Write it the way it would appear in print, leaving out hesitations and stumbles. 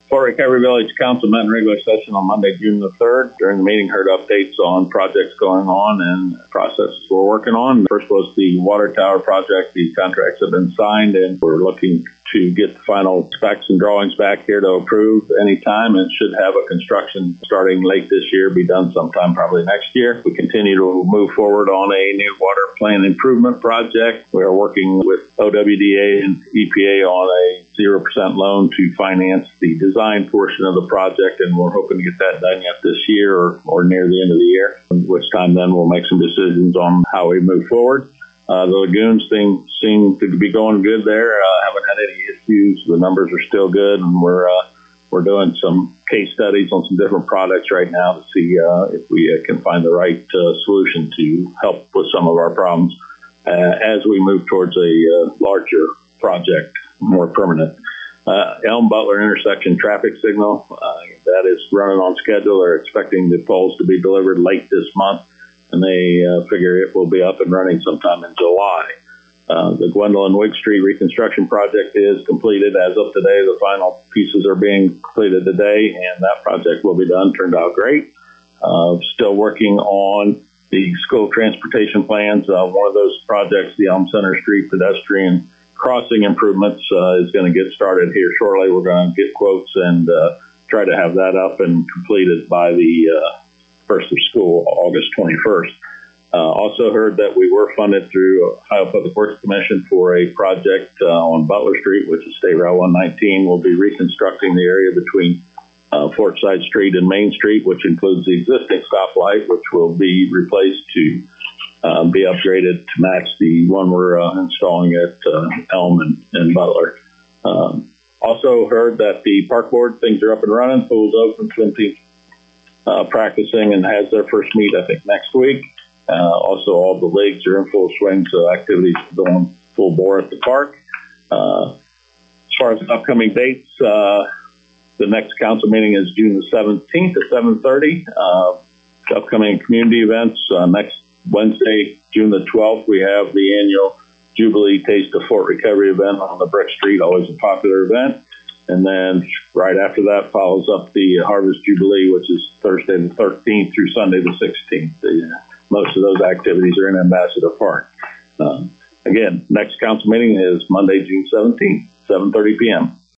Fort Recovery Village Council met in regular session on Monday, June the 3rd. During the meeting, heard updates on projects going on and processes we're working on. First was the water tower project. The contracts have been signed, and we're looking to get the final specs and drawings back here to approve anytime, and should have a construction starting late this year, be done sometime probably next year. We continue to move forward on a new water plant improvement project. We are working with OWDA and EPA on a 0% loan to finance the design portion of the project, and we're hoping to get that done yet this year or near the end of the year, at which time then we'll make some decisions on how we move forward. The lagoons thing seemed to be going good there. Haven't had any issues. The numbers are still good, and we're doing some case studies on some different products right now to see if we can find the right solution to help with some of our problems as we move towards a larger project, more permanent. Elm Butler intersection traffic signal that is running on schedule. They're expecting the poles to be delivered late this month, and they figure it will be up and running sometime in July. The Gwendolyn Wigg Street reconstruction project is completed as of today. The final pieces are being completed today, and that project will be done. Turned out great. Still working on the school transportation plans. One of those projects, the Elm Center Street pedestrian crossing improvements, is going to get started here shortly. We're going to get quotes and try to have that up and completed by the first of school, August 21st. Also heard that we were funded through Ohio Public Works Commission for a project on Butler Street, which is State Route 119. We'll be reconstructing the area between Fortside Street and Main Street, which includes the existing stoplight, which will be replaced to be upgraded to match the one we're installing at Elm and Butler. Also heard that the park board, things are up and running, pool's open, swim team practicing and has their first meet, I think, next week. Also, all the leagues are in full swing, so activities are going full bore at the park. As far as upcoming dates, the next council meeting is June the 17th at 7:30. Upcoming community events, next Wednesday, June the 12th, we have the annual Jubilee Taste of Fort Recovery event on the Brick Street, always a popular event. And then right after that follows up the Harvest Jubilee, which is Thursday the 13th through Sunday the 16th. Most of those activities are in Ambassador Park. Again, next council meeting is Monday, June 17th, 7:30 p.m.